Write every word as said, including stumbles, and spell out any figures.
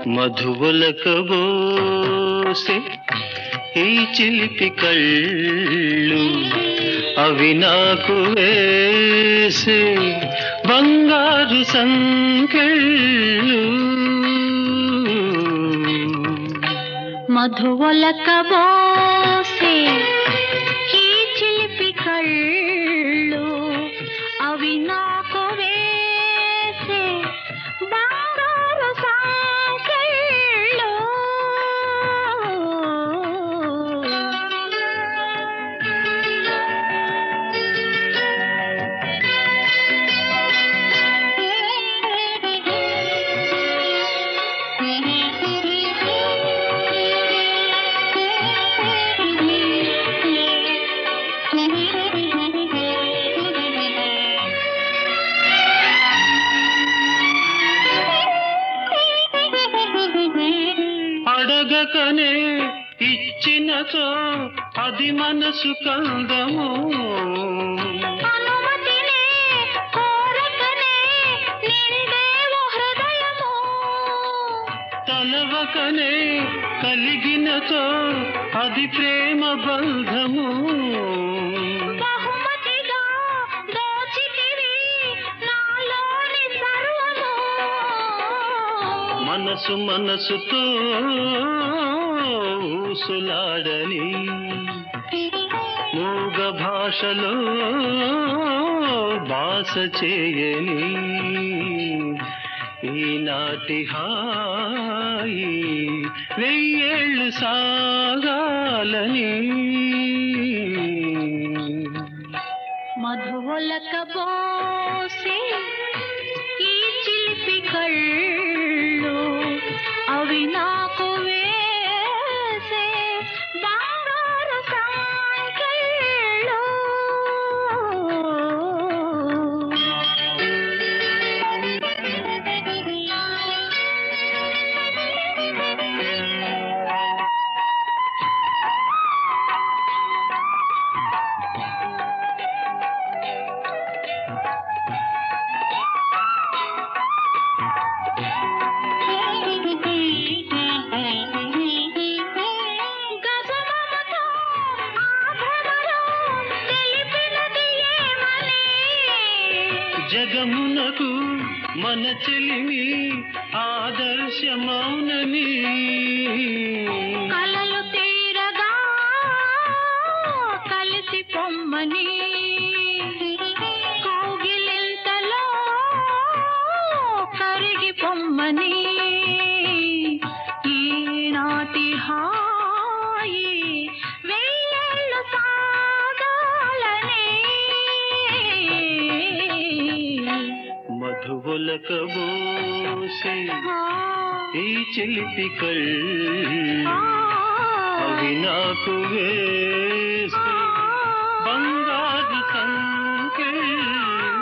మధువలకబోసే ఈ చిలిపి కళ్ళు అవి నాకు వేసే బంగారు సంకెళ్ళు. మధువలకబోసే ఈ చిలిపి కళ్ళు అవి నాకు వేసే బంగారు సంకెళ్ళు. అడగకనే ఇచ్చినచో అది మనసు కందము, అనుమతినే కోరకనే నిండేవో హృదయము. తలవకనే కలిగినచో అది ప్రేమ బంధము. బహుమతిగా దోచితివి నాలోని సర్వము. మనసు మనసుతో ఊసులాడని మూగ భాషలో భాష చేయని ఈనాటి హాయి వెయ్యేళ్ళు సాగాలని. మధువలకబోసే ఈ చిలిపి కళ్ళు అవి నాకు వేసే బంగారు సంకెళ్ళు. గజమమతో ఆభరణలో తెలిపినది ఏమని? జగమునకు మన చెలిమి ఆదర్శమౌనని. కలలు తీరగా కలిసి పొమ్మని, కౌగిలింతలో కరిగి పొమ్మని. ఈనాటి హాయి వెయ్యేళ్ళు సాగాలని. మధువలకబోసే ఈ చిలిపి ఆ, కళ్ళు అవి నాకు వేసే బంగారు సంకెళ్ళు.